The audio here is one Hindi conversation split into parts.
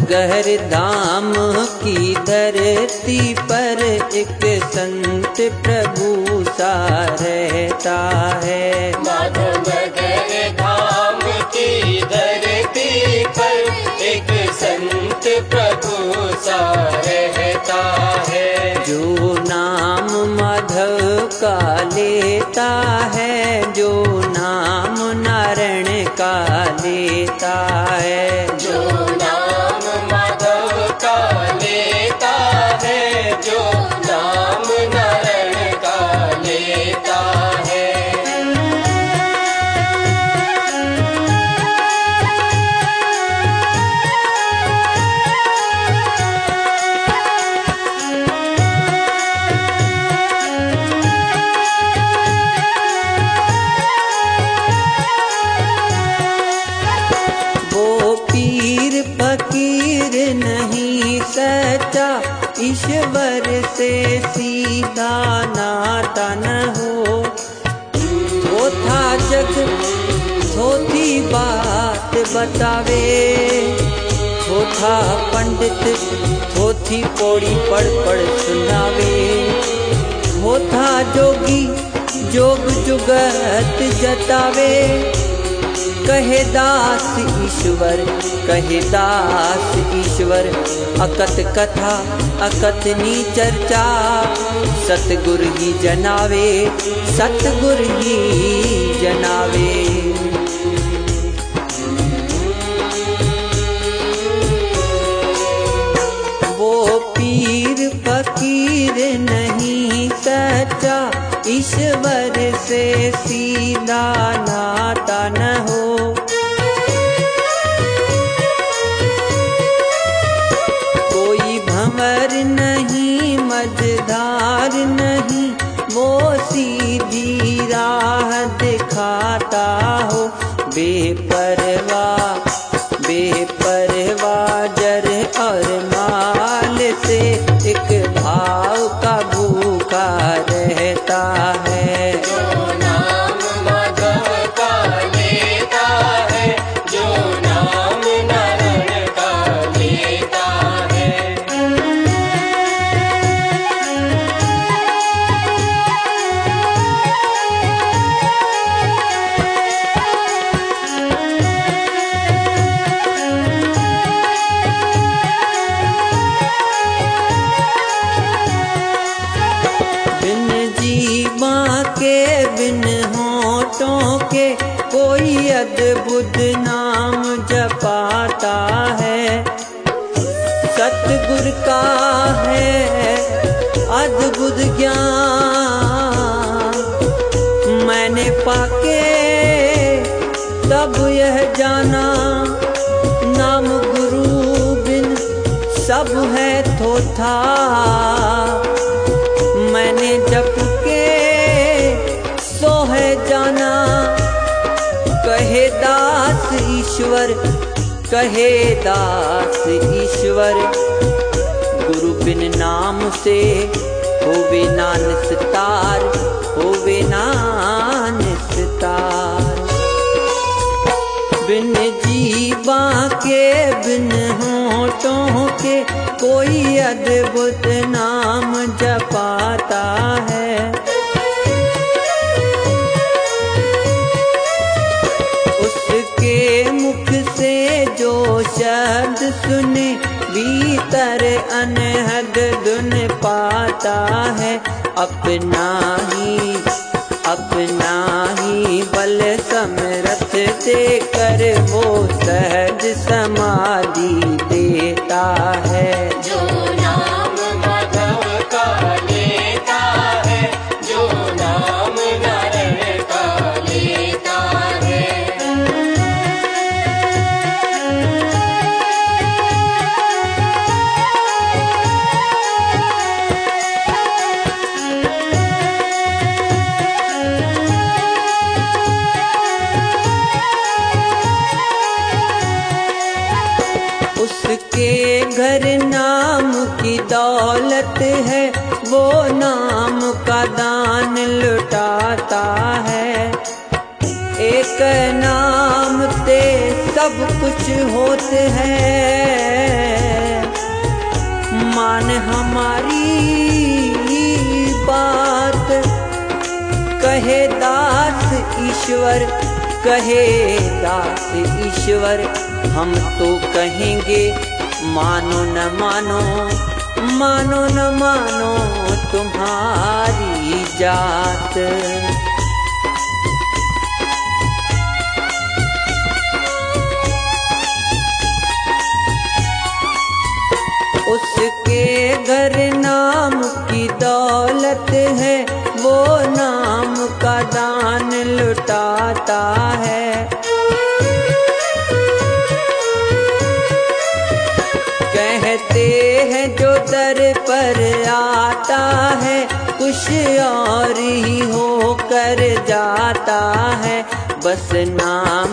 गहर धाम की धरती पर एक संत प्रभु सा रहता है। माधवगर धाम की धरती पर एक संत प्रभु सा रहता है। जो नाम माधव का लेता है, जो नाम नारायण का लेता है, जो नाम माधव का लेता है, जो नाम नारायण का लेता है। फकीर नहीं सच्चा, ईश्वर से सीधा नाता न हो। थोथा जग थोथी बात बतावे, थोथा पंडित थोथी पौड़ी पढ़ पढ़ सुनावे। थोथा जोगी जोग जुगत जतावे, कहे दास ईश्वर, कहे दास ईश्वर। अकत कथा अकतनी चर्चा, सतगुर ही जनावे, सतगुर ही जनावे। वो पीर फकीर नहीं सच्चा, ईश्वर से सीधा नाता न हो। कोई भंवर नहीं मझधार नहीं, वो सीधी राह दिखाता हो। बेपरवाह बेपरवाह जर और माल से एक भाव का भूखा रहता है। जो नाम माधव का लेता है, जो नाम नारायण का लेता है। बिन होठों के कोई अद्भुत नाम जपाता है। सतगुर का है अद्भुत ज्ञान, मैंने पाके तब यह जाना। नाम गुरु बिन सब है थोथा, मैंने जप के सो है जाना। कहे दास ईश्वर, कहे दास ईश्वर। गुरु बिन नाम से होवे ना निस्तार, होवे ना निस्तार। बिन जीवा के बिन होठों के कोई अद्भुत नाम जपाता है। उसके मुख से जो शब्द सुने, भीतर अनहद धुन पाता है। अपना ही बल समरथ देकर वो सहज समाधि देता है। जो नाम माधव का लेता है, जो नाम नारायण का लेता है। उसके घर नाम की दौलत है, वो नाम का दान लुटाता है। एक नाम ते सब कुछ होते हैं। मान हमारी बात, कहे दास ईश्वर, कहे दास ईश्वर, हम तो कहेंगे मानो न मानो, मानो न मानो तुम्हारी जात। उसके घर नाम की दौलत है, वो नाम का दान लुटाता है। कहते हैं जो दर पर आता है, कुछ और ही होकर जाता है। बस नाम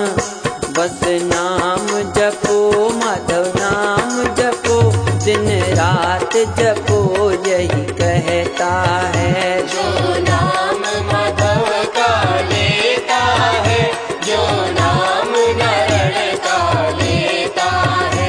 जपो, माधव नाम जपो, दिन रात जपो, यही कहता है। जो नाम माधव का लेता है, जो नाम नारायण का लेता है।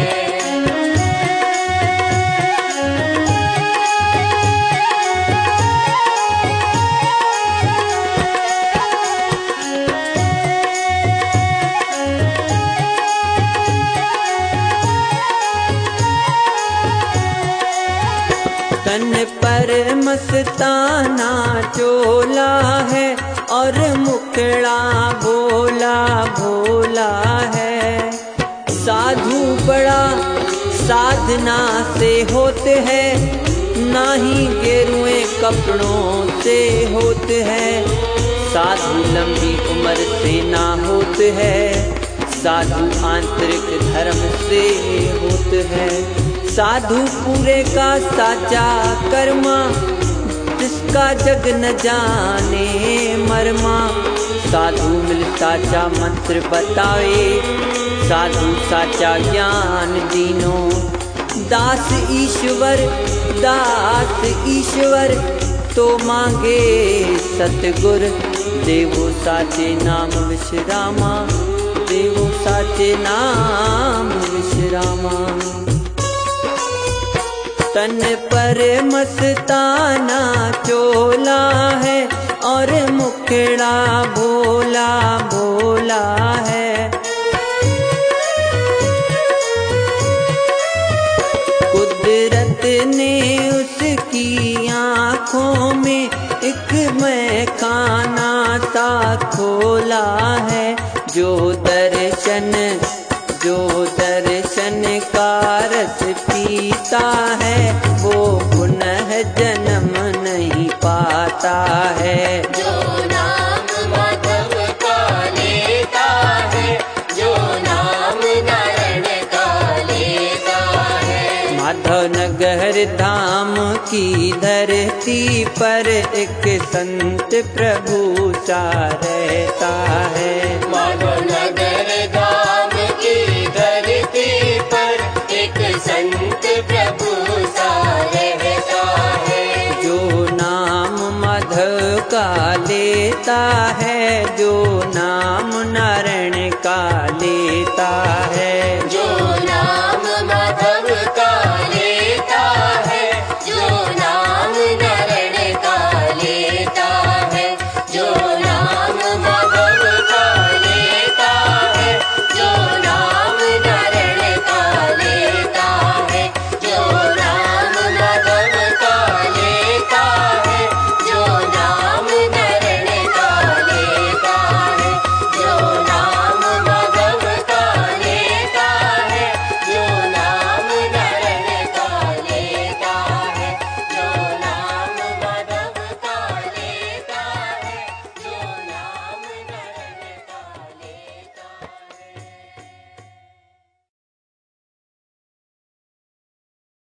तन पर मस्ताना चोला है, और मुखड़ा भोला भोला है। साधु बड़ा साधना से होते हैं, ना ही गेरुए कपड़ों से होते हैं। साधु लंबी उम्र से ना होते हैं, साधु आंतरिक धर्म से होते हैं। साधु पूरे का साचा कर्मा, जिसका जग न जाने मर्मा। साधु मिल साचा मंत्र बतावे, साधु साचा ज्ञान दीनो। दास ईश्वर तो मांगे सतगुर, देवो साचे नाम विश्रामा, देवो साचे नाम विश्रामा। तन पर मस्ताना चोला है, और मुखड़ा भोला भोला है। कुदरत ने उसकी आँखों में एक मैखाना सा खोला है। जो दर्शन का रस पीता है, वो पुनः जन्म नहीं पाता है। जो नाम माधव का लेता है, जो नाम नारायण का लेता है। माधव नगर धाम की धरती पर एक संत प्रभु सा रहता है। माधव नगर धाम की धरती पर एक संत प्रभु सा रहता है। जो नाम माधव का लेता है, जो नाम नारायण का लेता है।